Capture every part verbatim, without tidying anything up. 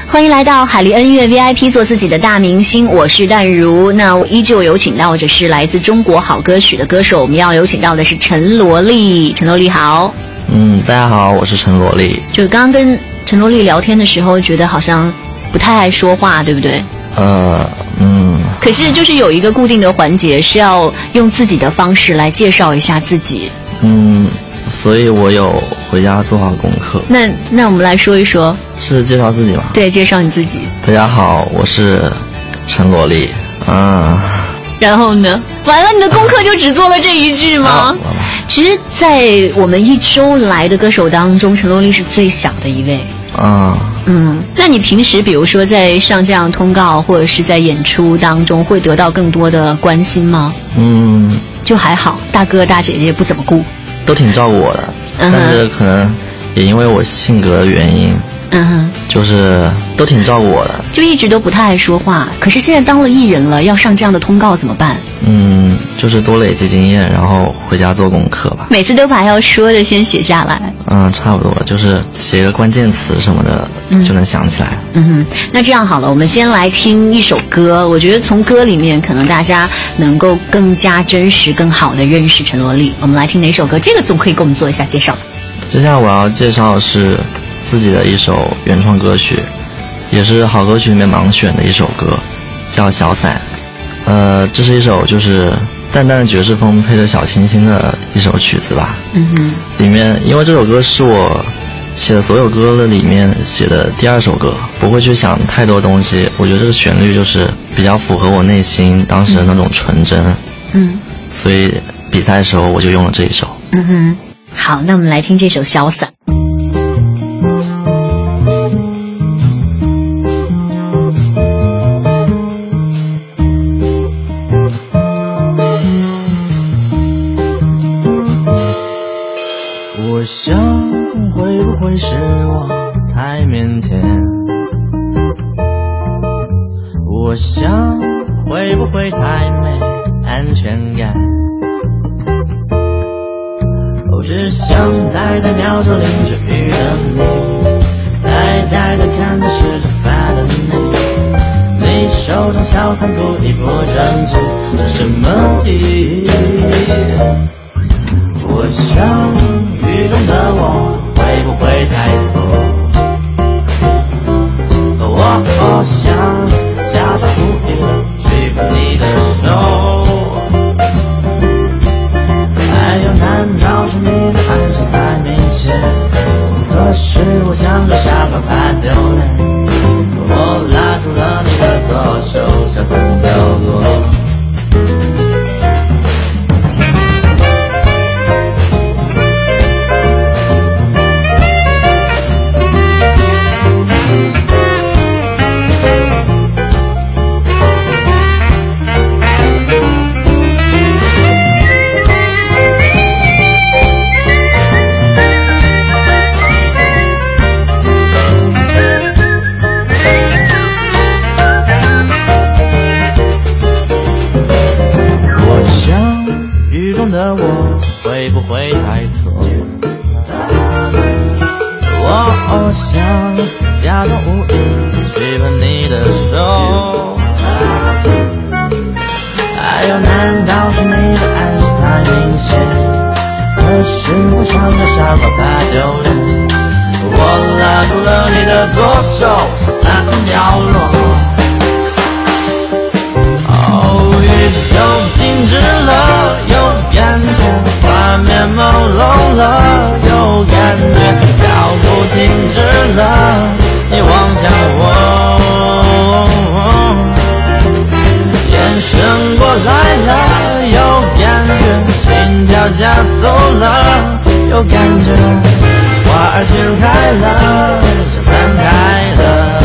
欢迎来到海狸恩乐 V I P， 做自己的大明星，我是淡如。那我依旧有请到的是来自中国好歌曲的歌手，我们要有请到的是陈罗丽。陈罗丽好。 嗯，大家好，我是陈罗丽。 就刚刚跟陈罗丽聊天的时候，觉得好像不太爱说话，对不对？ 呃，嗯。 可是就是有一个固定的环节，是要用自己的方式来介绍一下自己。 嗯，所以我有回家做好功课。 那那我们来说一说。 是介绍自己吗？ 对，介绍你自己。 大家好，我是陈罗丽。啊。 然后呢？完了，你的功课就只做了这一句吗？啊、其实，在我们一周来的歌手当中，陈罗丽是最小的一位。 啊。 嗯，那你平时比如说在上这样通告或者是在演出当中，会得到更多的关心吗？ 嗯， 就还好，大哥大姐姐不怎么顾， 都挺照顾我的。嗯、但是可能也因为我性格的原因。 嗯哼， 就是都挺照顾我的， 就一直都不太爱说话。可是现在当了艺人了，要上这样的通告怎么办？ 嗯，就是多累积经验，然后回家做功课吧。 每次都把要说的先写下来。 嗯，差不多，就是写个关键词什么的、嗯、就能想起来。 嗯哼，那这样好了，我们先来听一首歌。我觉得从歌里面，可能大家能够更加真实、更好的认识陈罗丽。我们来听哪首歌？这个总可以给我们做一下介绍。 接下来我要介绍的是自己的一首原创歌曲，也是好歌曲里面盲选的一首歌，叫《小伞》。呃，这是一首就是淡淡的爵士风配着小清新的一首曲子吧。 嗯哼。 里面，因为这首歌是我写的所有歌的里面写的第二首歌，不会去想太多东西。我觉得这个旋律就是比较符合我内心当时的那种纯真。 嗯。 所以比赛的时候我就用了这一首。 嗯哼。好，那我们来听这首《小伞》。 我想会不会是我太腼腆，我想会不会太没安全感，我只想呆呆瞄着淋着雨的你，呆呆地看着湿着发的你，你手中小伞不一不整齐，这什么意义？我想雨中的我会不会太错？我好想假装无意去碰你的手，还有难道是你的暗示太明显？可是我像个傻瓜怕丢脸，我拉住了你的左手，小伞掉落。会不会太错？我想假装无意去碰你的手，还有难道是你的暗示太明显？可是我像个傻瓜怕丢脸，我拉住了你的左手，伞掉落。哦，雨又停止了，有感觉画面朦胧了，有感觉脚步停止了，你望向我，眼神过来了，有感觉心跳加速了，有感觉花儿全开了，小伞开了，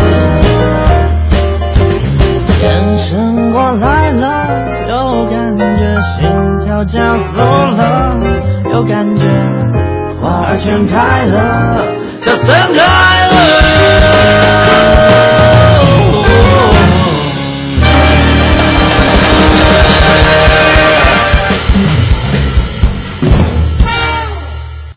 眼神过来了，有感觉心跳加速了，有感觉花儿全开了，小伞开了。